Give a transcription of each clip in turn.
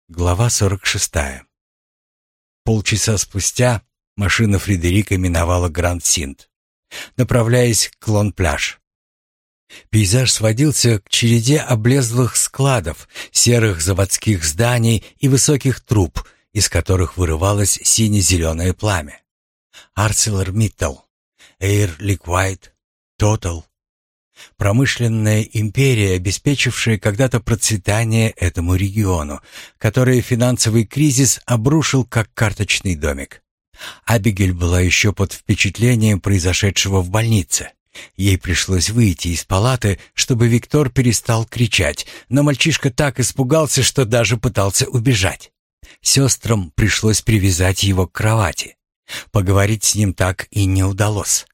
Глава 46. Полчаса спустя машина Фредерика миновала Гранд-Синт, направляясь к Лон-Пляж. Пейзаж сводился к череде облезлых складов, серых заводских зданий и высоких труб, из которых вырывалось сине-зеленое пламя. ArcelorMittal, Air Liquide, Total. Промышленная империя, обеспечившая когда-то процветание этому региону, который финансовый кризис обрушил как карточный домик. Абигель была еще под впечатлением произошедшего в больнице. Ей пришлось выйти из палаты, чтобы Виктор перестал кричать, но мальчишка так испугался, что даже пытался убежать. Сестрам пришлось привязать его к кровати. Поговорить с ним так и не удалось.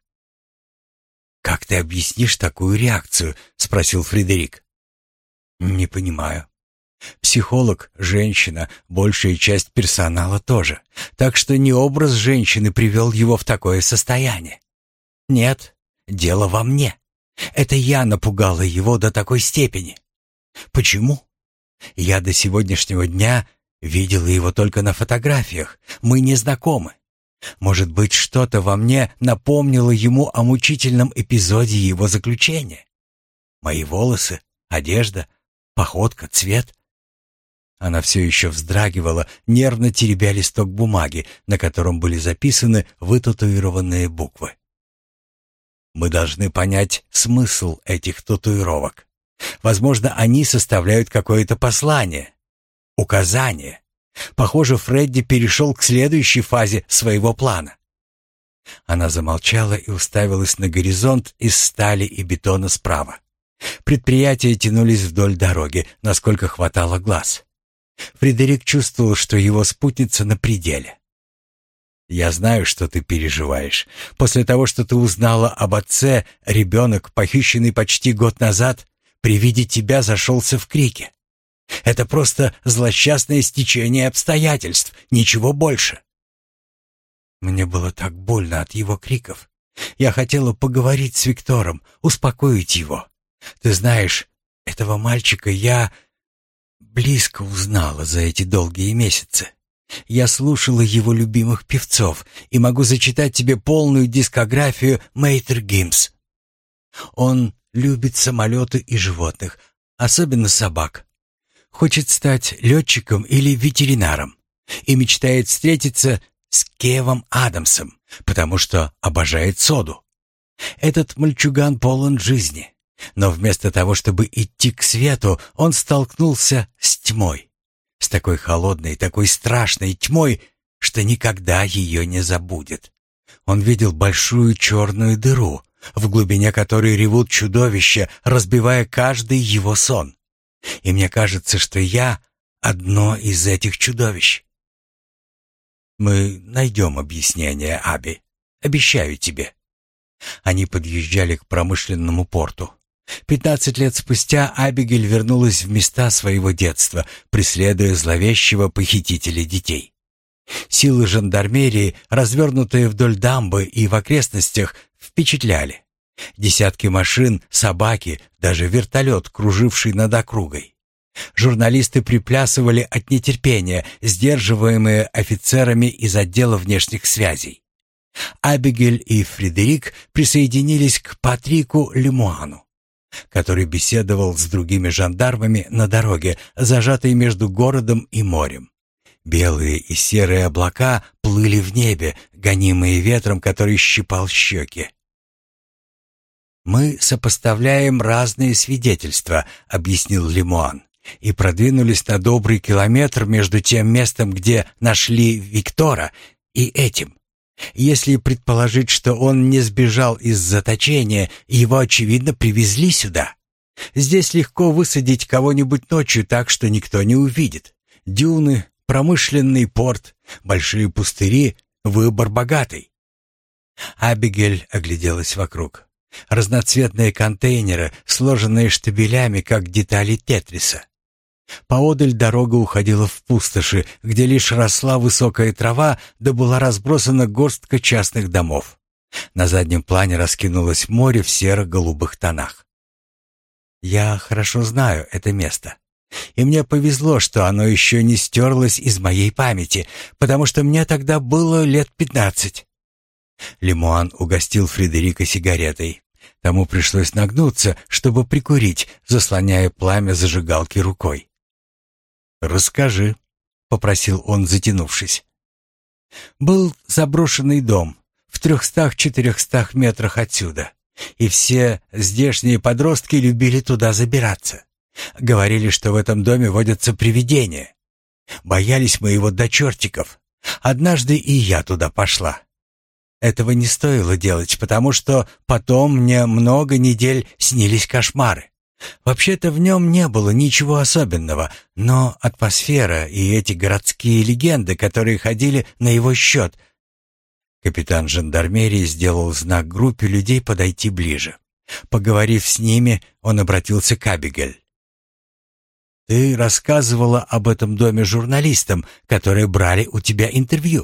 «Как ты объяснишь такую реакцию?» — спросил Фредерик. «Не понимаю. Психолог — женщина, большая часть персонала тоже. Так что не образ женщины привел его в такое состояние. Нет, дело во мне. Это я напугала его до такой степени. Почему? Я до сегодняшнего дня видела его только на фотографиях. Мы не знакомы. Может быть, что-то во мне напомнило ему о мучительном эпизоде его заключения? Мои волосы, одежда, походка, цвет. Она все еще вздрагивала, нервно теребя листок бумаги, на котором были записаны вытатуированные буквы. Мы должны понять смысл этих татуировок. Возможно, они составляют какое-то послание, указание. Похоже, Фредди перешел к следующей фазе своего плана. Она замолчала и уставилась на горизонт из стали и бетона справа. Предприятия тянулись вдоль дороги, насколько хватало глаз. Фредерик чувствовал, что его спутница на пределе. «Я знаю, что ты переживаешь. После того, что ты узнала об отце, ребенок, похищенный почти год назад, при виде тебя зашелся в крике. Это просто злосчастное стечение обстоятельств, ничего больше». Мне было так больно от его криков. Я хотела поговорить с Виктором, успокоить его. Ты знаешь, этого мальчика я близко узнала за эти долгие месяцы. Я слушала его любимых певцов и могу зачитать тебе полную дискографию Мэйтер Гимс. Он любит самолеты и животных, особенно собак. Хочет стать летчиком или ветеринаром и мечтает встретиться с Кевом Адамсом, потому что обожает соду. Этот мальчуган полон жизни, но вместо того, чтобы идти к свету, он столкнулся с тьмой, с такой холодной, такой страшной тьмой, что никогда ее не забудет. Он видел большую черную дыру, в глубине которой ревут чудовища, разбивая каждый его сон. И мне кажется, что я одно из этих чудовищ. Мы найдем объяснение, Аби. Обещаю тебе. Они подъезжали к промышленному порту. 15 лет спустя Абигель вернулась в места своего детства, преследуя зловещего похитителя детей. Силы жандармерии, развернутые вдоль дамбы и в окрестностях, впечатляли. Десятки машин, собаки, даже вертолет, круживший над округой. Журналисты приплясывали от нетерпения, сдерживаемые офицерами из отдела внешних связей. Абигель и Фредерик присоединились к Патрику Лемуану, который беседовал с другими жандармами на дороге, зажатой между городом и морем. Белые и серые облака плыли в небе, гонимые ветром, который щипал щеки. «Мы сопоставляем разные свидетельства», — объяснил Лемуан, «и продвинулись на добрый километр между тем местом, где нашли Виктора, и этим. Если предположить, что он не сбежал из заточения, его, очевидно, привезли сюда. Здесь легко высадить кого-нибудь ночью так, что никто не увидит. Дюны, промышленный порт, большие пустыри, выбор богатый». Абигель огляделась вокруг. Разноцветные контейнеры, сложенные штабелями, как детали тетриса. Поодаль дорога уходила в пустоши, где лишь росла высокая трава, да была разбросана горстка частных домов. На заднем плане раскинулось море в серо-голубых тонах. «Я хорошо знаю это место. И мне повезло, что оно еще не стерлось из моей памяти, потому что мне тогда было лет 15. Лемуан угостил Фредерика сигаретой. Тому пришлось нагнуться, чтобы прикурить, заслоняя пламя зажигалки рукой. «Расскажи», — попросил он, затянувшись. «Был заброшенный дом в 300-400 метрах отсюда, и все здешние подростки любили туда забираться. Говорили, что в этом доме водятся привидения. Боялись мы его до чертиков. Однажды и я туда пошла. Этого не стоило делать, потому что потом мне много недель снились кошмары. Вообще-то в нем не было ничего особенного, но атмосфера и эти городские легенды, которые ходили на его счет...» Капитан жандармерии сделал знак группе людей подойти ближе. Поговорив с ними, он обратился к Абигель. «Ты рассказывала об этом доме журналистам, которые брали у тебя интервью?»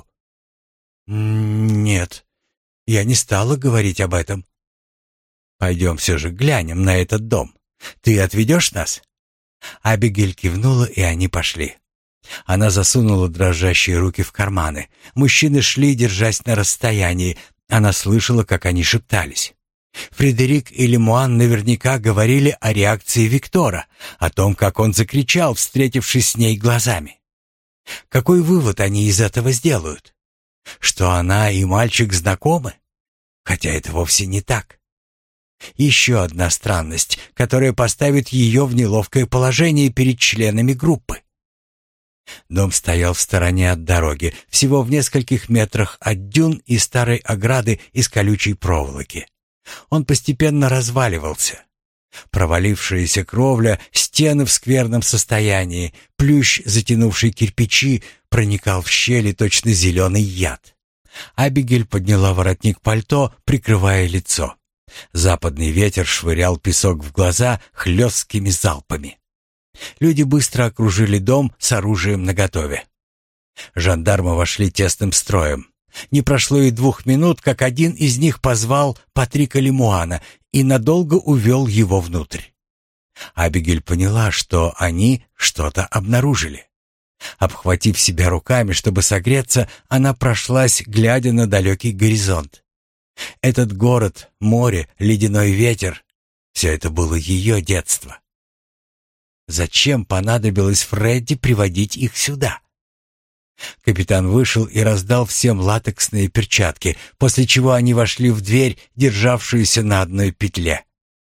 «Нет, я не стала говорить об этом». «Пойдем все же глянем на этот дом. Ты отведешь нас?» Абигель кивнула, и они пошли. Она засунула дрожащие руки в карманы. Мужчины шли, держась на расстоянии. Она слышала, как они шептались. Фредерик и Лемуан наверняка говорили о реакции Виктора, о том, как он закричал, встретившись с ней глазами. Какой вывод они из этого сделают? Что она и мальчик знакомы? Хотя это вовсе не так. Еще одна странность, которая поставит ее в неловкое положение перед членами группы. Дом стоял в стороне от дороги, всего в нескольких метрах от дюн и старой ограды из колючей проволоки. Он постепенно разваливался. Провалившаяся кровля, стены в скверном состоянии, плющ, затянувший кирпичи, проникал в щели точно зеленый яд. Абигель подняла воротник пальто, прикрывая лицо. Западный ветер швырял песок в глаза хлесткими залпами. Люди быстро окружили дом с оружием наготове. Жандармы вошли тесным строем. Не прошло и 2 минут, как один из них позвал Патрика Лемуана и надолго увел его внутрь. Абигель поняла, что они что-то обнаружили. Обхватив себя руками, чтобы согреться, она прошлась, глядя на далекий горизонт. Этот город, море, ледяной ветер — все это было ее детство. Зачем понадобилось Фредди приводить их сюда? Капитан вышел и раздал всем латексные перчатки, после чего они вошли в дверь, державшуюся на одной петле.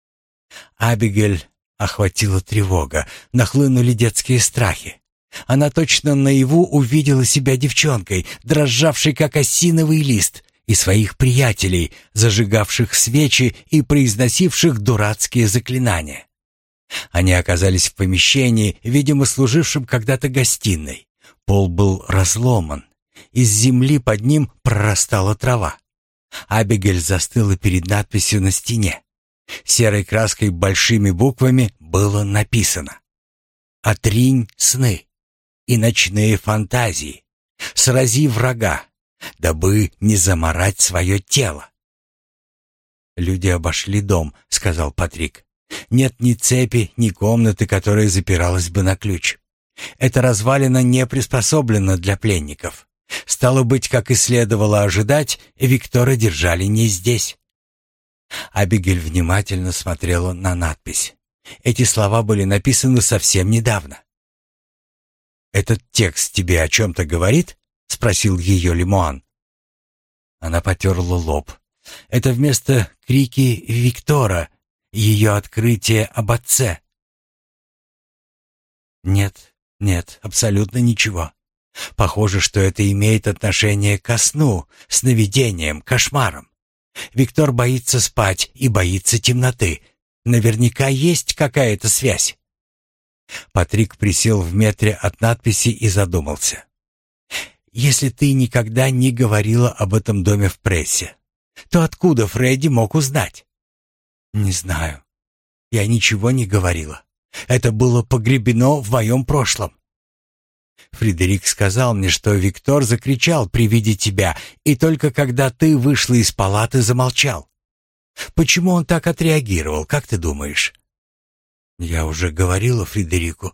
Абигель охватила тревога, нахлынули детские страхи. Она точно наяву увидела себя девчонкой, дрожавшей как осиновый лист, и своих приятелей, зажигавших свечи и произносивших дурацкие заклинания. Они оказались в помещении, видимо, служившем когда-то гостиной. Пол был разломан. Из земли под ним прорастала трава. Абигель застыла перед надписью на стене. Серой краской большими буквами было написано: «Отринь сны и ночные фантазии, срази врага, дабы не замарать свое тело». «Люди обошли дом», — сказал Патрик. «Нет ни цепи, ни комнаты, которая запиралась бы на ключ. Эта развалина не приспособлена для пленников. Стало быть, как и следовало ожидать, Виктора держали не здесь». Абигель внимательно смотрела на надпись. Эти слова были написаны совсем недавно. «Этот текст тебе о чем-то говорит?» — спросил ее Лемуан. Она потерла лоб. «Это вместо крики Виктора, ее открытие об отце». Нет, абсолютно ничего. Похоже, что это имеет отношение ко сну, сновидениям, кошмарам. Виктор боится спать и боится темноты. Наверняка есть какая-то связь». Патрик присел в метре от надписи и задумался. «Если ты никогда не говорила об этом доме в прессе, то откуда Фредди мог узнать?» «Не знаю. Я ничего не говорила. Это было погребено в моем прошлом. Фредерик сказал мне, что Виктор закричал при виде тебя, и только когда ты вышла из палаты, замолчал. Почему он так отреагировал, как ты думаешь?» «Я уже говорила Фредерику.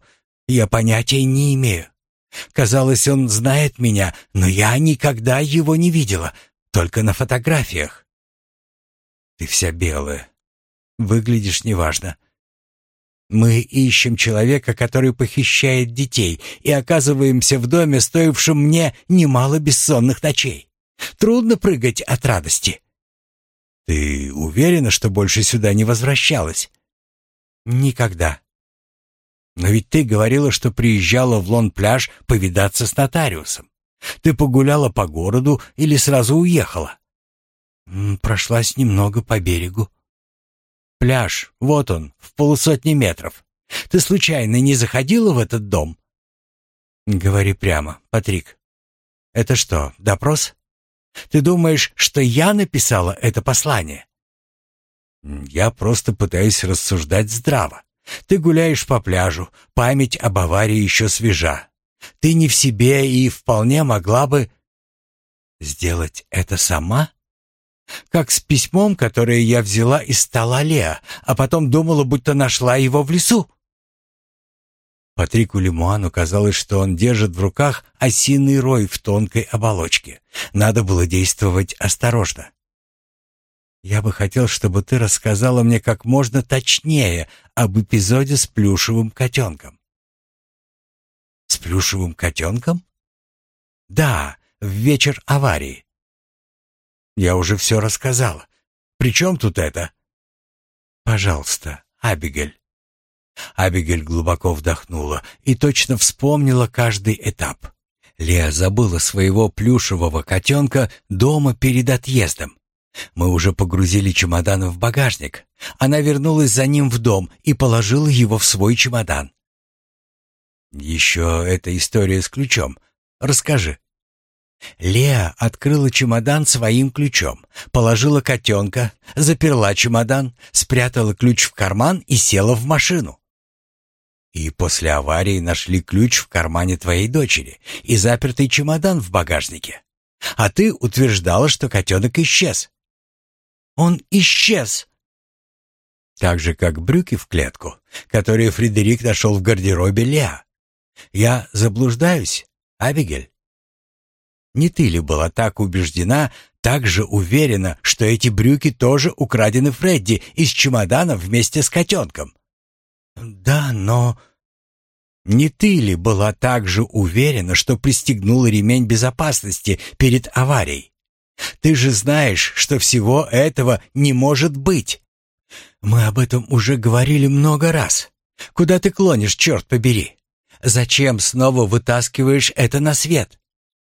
Я понятия не имею. Казалось, он знает меня, но я никогда его не видела, только на фотографиях. Ты вся белая. Выглядишь неважно. Мы ищем человека, который похищает детей, и оказываемся в доме, стоившем мне немало бессонных ночей. Трудно прыгать от радости. Ты уверена, что больше сюда не возвращалась? Никогда. Но ведь ты говорила, что приезжала в Лон-Пляж повидаться с нотариусом. Ты погуляла по городу или сразу уехала? Прошлась немного по берегу. Пляж, вот он, в 50 метров. Ты случайно не заходила в этот дом? Говори прямо, Патрик. Это что, допрос? Ты думаешь, что я написала это послание? Я просто пытаюсь рассуждать здраво. Ты гуляешь по пляжу, память об аварии еще свежа. Ты не в себе и вполне могла бы сделать это сама? Как с письмом, которое я взяла из стола Леа, а потом думала, будто нашла его в лесу. Патрику Лемуану казалось, что он держит в руках осиный рой в тонкой оболочке. Надо было действовать осторожно. Я бы хотел, чтобы ты рассказала мне как можно точнее об эпизоде с плюшевым котенком. С плюшевым котенком? Да, в вечер аварии. Я уже все рассказала. При чем тут это? Пожалуйста, Абигель. Абигель глубоко вдохнула и точно вспомнила каждый этап. Леа забыла своего плюшевого котенка дома перед отъездом. Мы уже погрузили чемодан в багажник. Она вернулась за ним в дом и положила его в свой чемодан. Еще эта история с ключом. Расскажи. Леа открыла чемодан своим ключом, положила котенка, заперла чемодан, спрятала ключ в карман и села в машину. И после аварии нашли ключ в кармане твоей дочери и запертый чемодан в багажнике. А ты утверждала, что котенок исчез. Он исчез. Так же, как брюки в клетку, которые Фредерик нашел в гардеробе Леа. Я заблуждаюсь, Абигель? Не ты ли была так убеждена, так же уверена, что эти брюки тоже украдены Фредди из чемодана вместе с котенком? Да, но... Не ты ли была так же уверена, что пристегнула ремень безопасности перед аварией? Ты же знаешь, что всего этого не может быть. Мы об этом уже говорили много раз. Куда ты клонишь, черт побери? Зачем снова вытаскиваешь это на свет?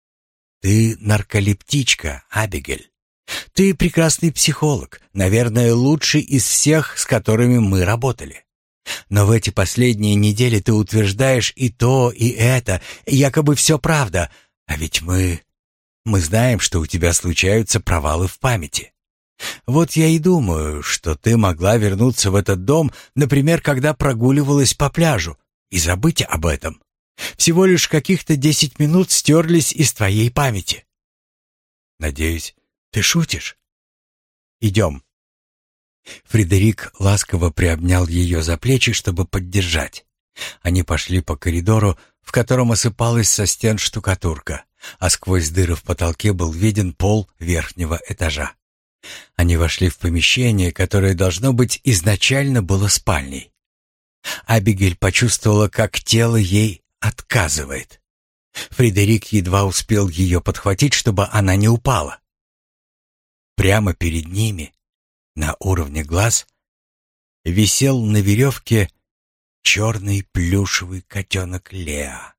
Ты нарколептичка, Абигель. Ты прекрасный психолог, наверное, лучший из всех, с которыми мы работали. Но в эти последние недели ты утверждаешь и то, и это, якобы все правда, а ведь мы знаем, что у тебя случаются провалы в памяти. Вот я и думаю, что ты могла вернуться в этот дом, например, когда прогуливалась по пляжу, и забыть об этом. Всего лишь каких-то 10 минут стерлись из твоей памяти. Надеюсь, ты шутишь? Идем. Фредерик ласково приобнял ее за плечи, чтобы поддержать. Они пошли по коридору, в котором осыпалась со стен штукатурка, а сквозь дыры в потолке был виден пол верхнего этажа. Они вошли в помещение, которое, должно быть, изначально было спальней. Абигель почувствовала, как тело ей отказывает. Фредерик едва успел ее подхватить, чтобы она не упала. Прямо перед ними, на уровне глаз, висел на веревке черный плюшевый котенок Леа.